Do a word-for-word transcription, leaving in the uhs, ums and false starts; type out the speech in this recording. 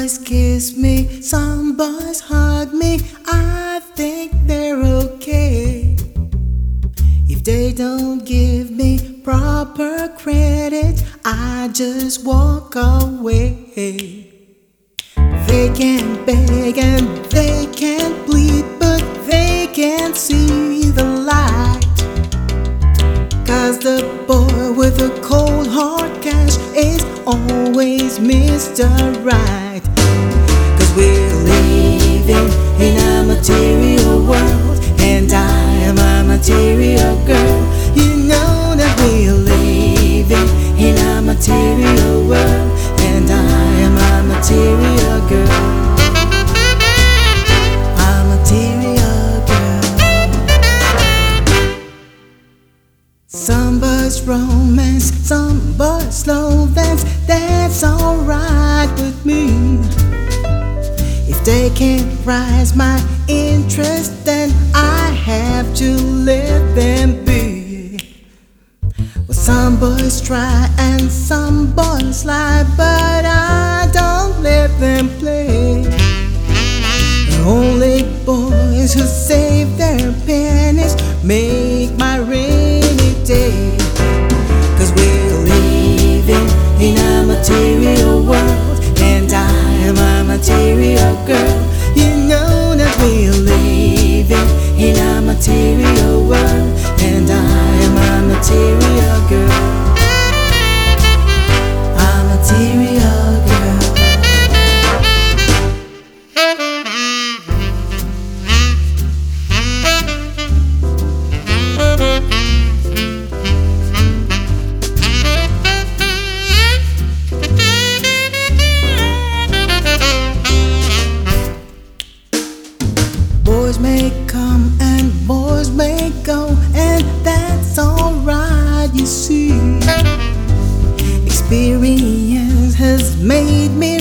boys kiss me, some boys hug me. I think they're okay. If they don't give me proper credit, I just walk away. They can beg and they can plead, but they can't see the light. Cause the boy with a cold hard cash is always Mister Right. Cause we're living in a material world, and I am a material girl. You know that we're living in a material world, and I am a material girl. A material girl. Some boys romance, some boys slow dance. That's alright with me. If they can't rise my interest, then I have to let them be. Well, some boys try and some boys lie, but I don't let them play. The only boys who save their pennies make my rainy day. Cause we're living in a material world, and I am a material girl. You know that we're living in a material world, and I am a material girl. A material girl. Boys may come and boys may go, and that's alright, you see. Experience has made me